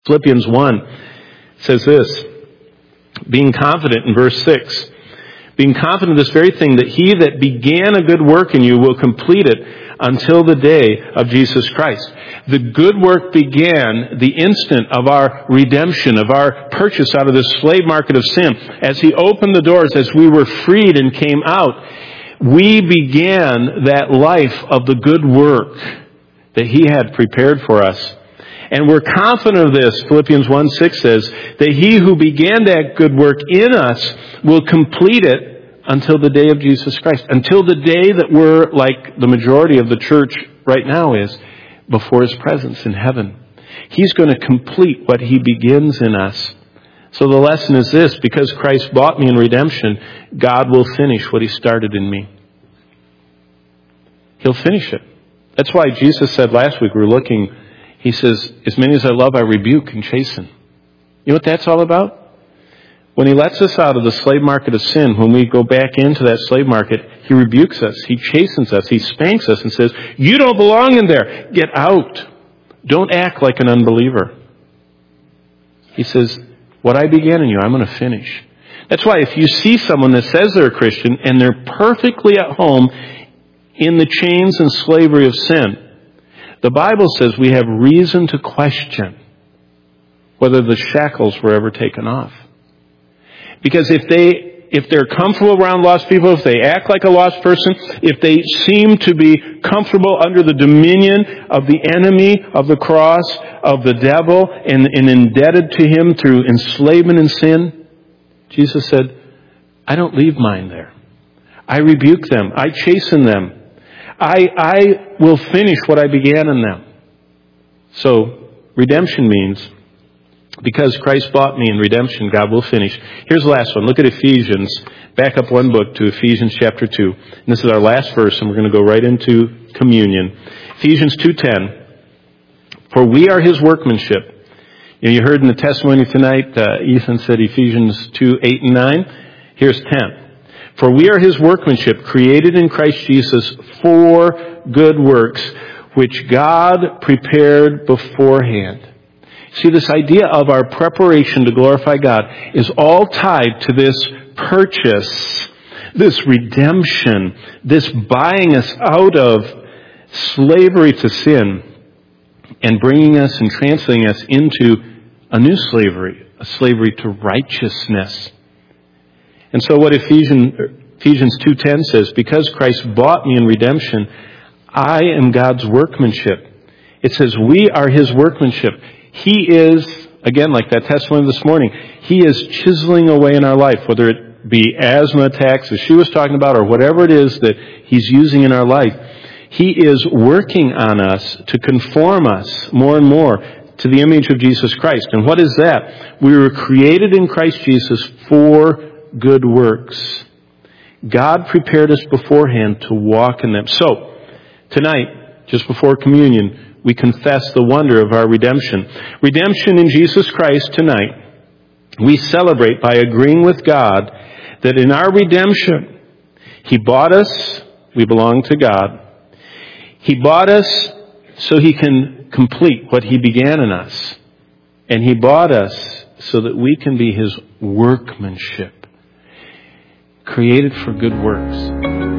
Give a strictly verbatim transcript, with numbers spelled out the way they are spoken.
Philippians one says this, being confident in verse six, being confident of this very thing, that he that began a good work in you will complete it until the day of Jesus Christ. The good work began the instant of our redemption, of our purchase out of this slave market of sin. As he opened the doors, as we were freed and came out, we began that life of the good work that he had prepared for us. And we're confident of this, Philippians one six says, that he who began that good work in us will complete it until the day of Jesus Christ. Until the day that we're, like the majority of the church right now is, before his presence in heaven. He's going to complete what he begins in us. So the lesson is this, because Christ bought me in redemption, God will finish what he started in me. He'll finish it. That's why Jesus said last week, we were looking, he says, as many as I love, I rebuke and chasten. You know what that's all about? When he lets us out of the slave market of sin, when we go back into that slave market, he rebukes us, he chastens us, he spanks us and says, you don't belong in there. Get out. Don't act like an unbeliever. He says, what I began in you, I'm going to finish. That's why if you see someone that says they're a Christian and they're perfectly at home in the chains and slavery of sin, the Bible says we have reason to question whether the shackles were ever taken off. Because if they, if they're comfortable around lost people, if they act like a lost person, if they seem to be comfortable under the dominion of the enemy of the cross, of the devil, and, and indebted to him through enslavement and sin, Jesus said, I don't leave mine there. I rebuke them. I chasten them. I, I will finish what I began in them. So, redemption means, because Christ bought me in redemption, God will finish. Here's the last one. Look at Ephesians. Back up one book to Ephesians chapter two. And this is our last verse, and we're going to go right into communion. Ephesians two ten. For we are his workmanship. You know, you heard in the testimony tonight, uh, Ethan said Ephesians two eight and nine. Here's ten. For we are his workmanship, created in Christ Jesus for good works, which God prepared beforehand. See, this idea of our preparation to glorify God is all tied to this purchase, this redemption, this buying us out of slavery to sin and bringing us and translating us into a new slavery, a slavery to righteousness. And so what Ephesians, Ephesians two ten says, because Christ bought me in redemption, I am God's workmanship. It says we are his workmanship. He is, again, like that testimony this morning, he is chiseling away in our life, whether it be asthma attacks, as she was talking about, or whatever it is that he's using in our life. He is working on us to conform us more and more to the image of Jesus Christ. And what is that? We were created in Christ Jesus for good works. God prepared us beforehand to walk in them. So, tonight, just before communion, we confess the wonder of our redemption. Redemption in Jesus Christ tonight, we celebrate by agreeing with God that in our redemption, he bought us, we belong to God. He bought us so he can complete what he began in us. And he bought us so that we can be his workmanship, created for good works.